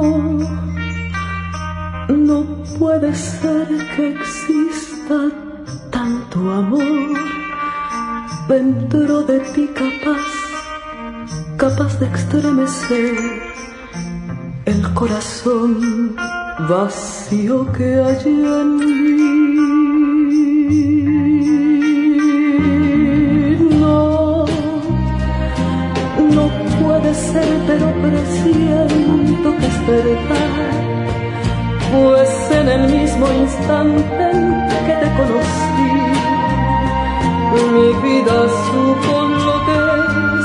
No puede ser que exista tanto amor dentro de ti, capaz de estremecer el corazón vacío que hay en mí. No puede ser, pero presiento que es verdad, pues en el mismo instante en que te conocí, mi vida supo lo que es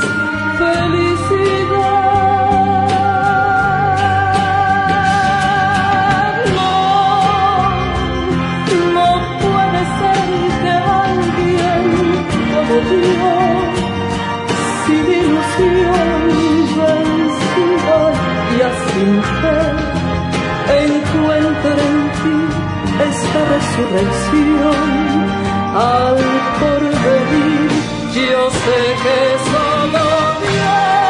felicidad. No puede ser que alguien como yo, sin ilusión, vencida y sin fe, encuentre en ti esta resurrección al porvenir. Yo sé que solo Dios